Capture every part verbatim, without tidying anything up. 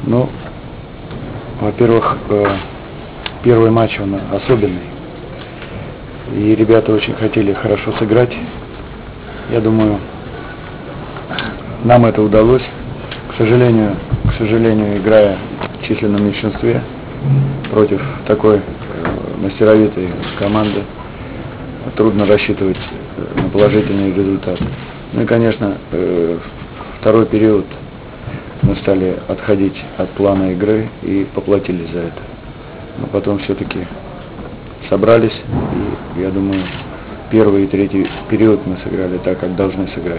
Ну, во-первых, первый матч он особенный, и ребята очень хотели хорошо сыграть. Я думаю, нам это удалось. К сожалению, к сожалению, играя в численном меньшинстве против такой мастеровитой команды, трудно рассчитывать на положительный результат. Ну и, конечно, второй период мы стали отходить от плана игры и поплатились за это. Но потом все-таки собрались, и я думаю, первый и третий период мы сыграли так, как должны сыграть.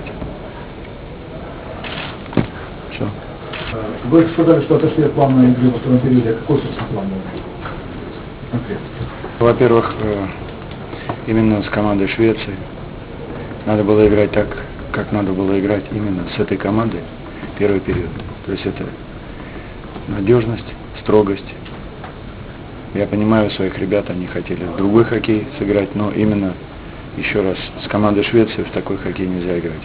Все. Вы сказали, что отошли от плана игры во втором периоде. А какой, собственно, план был? Конкретно. Во-первых, именно с командой Швеции надо было играть так, как надо было играть именно с этой командой первый период. То есть это надежность, строгость. Я понимаю своих ребят, они хотели в другой хоккей сыграть, но именно, еще раз, с командой Швеции в такой хоккей нельзя играть.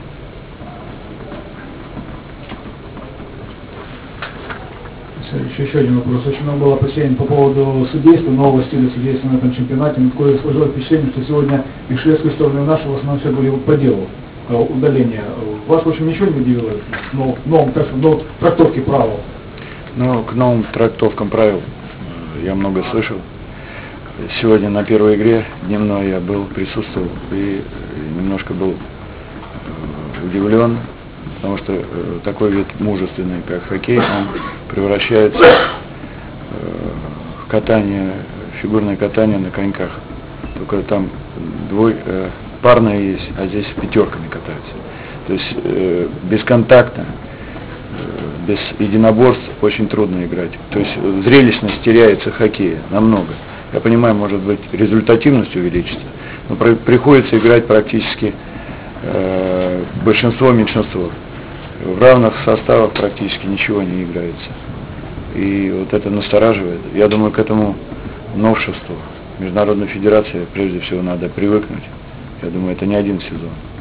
Еще, еще один вопрос. Очень много было опасений по поводу судейства, нового стиля судейства на этом чемпионате. Но такое сложилось впечатление, что сегодня и в шведскую сторону, и в нашу в основном все были по делу, удаления. Вас, в общем, ничего не удивило в новом, так, новом трактовке правил? Ну, к новым трактовкам правил я много слышал. Сегодня на первой игре дневной я был, присутствовал и немножко был удивлен, потому что такой вид мужественный, как хоккей, он превращается в катание, фигурное катание на коньках. Только там двой, парное есть, а здесь пятерками катаются. То есть э, бесконтактно, э, без единоборств очень трудно играть. То есть зрелищность теряется хоккея намного. Я понимаю, может быть, результативность увеличится, но при, приходится играть практически э, большинство-меньшинство. В равных составах практически ничего не играется. И вот это настораживает. Я думаю, к этому новшеству Международной Федерации прежде всего надо привыкнуть. Я думаю, это не один сезон.